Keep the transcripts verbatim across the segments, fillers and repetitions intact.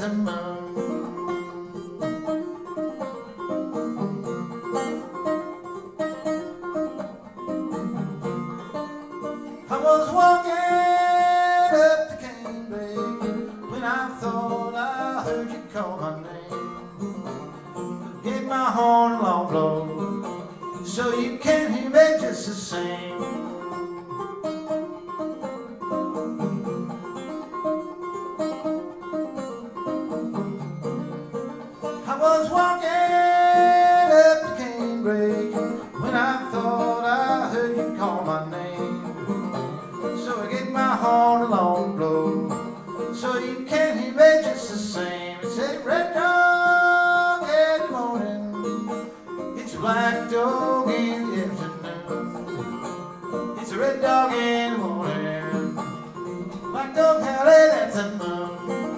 a moon. I was walking up the canebrake when I thought I heard you call my name. Gave my horn a long blow so you can hear me just the same. I was walking up the canebrake when I thought I heard you call my name. So I gave my horn a long blow so you can hear me just the same. It said, red dog in the morning, it's a black dog in the afternoon. It's a red dog in the morning, black dog howling at the moon.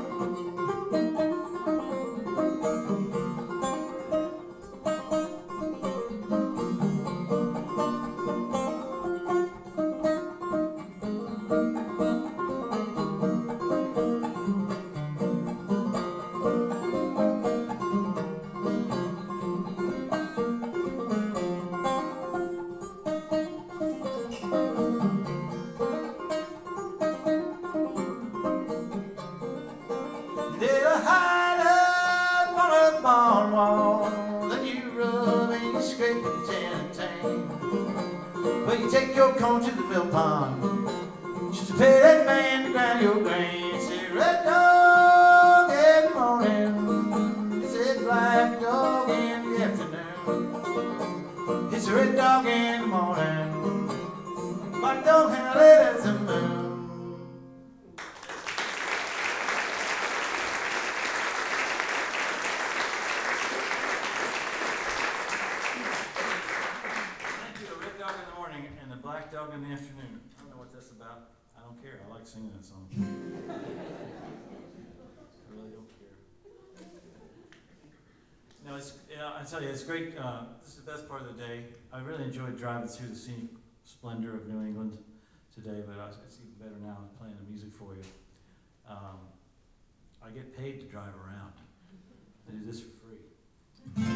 Did I hide up on a barn wall? Then you rub and you scrape your tin and tang. Well, you take your corn to the mill pond just to pay that man to grind your grain. It's a red dog in the morning, it's a black dog in the afternoon. It's a red dog in the morning, black dog howling at the moon. And the black dog in the afternoon. I don't know what that's about. I don't care. I like singing that song. I really don't care. No, it's, yeah, I tell you, it's great. Uh, this is the best part of the day. I really enjoyed driving through the scenic splendor of New England today, but it's even better now playing the music for you. Um, I get paid to drive around. I do this for free.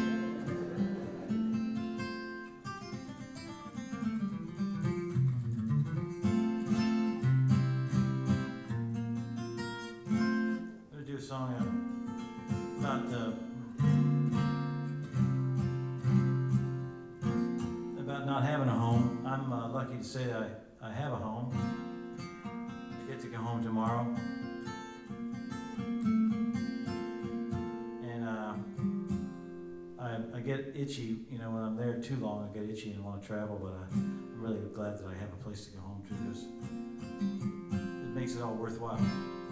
A song uh, about uh, about not having a home. I'm uh, lucky to say that I, I have a home. I get to go home tomorrow, and uh, I, I get itchy. You know, when I'm there too long, I get itchy and want to travel. But I, I'm really glad that I have a place to go home to because it makes it all worthwhile.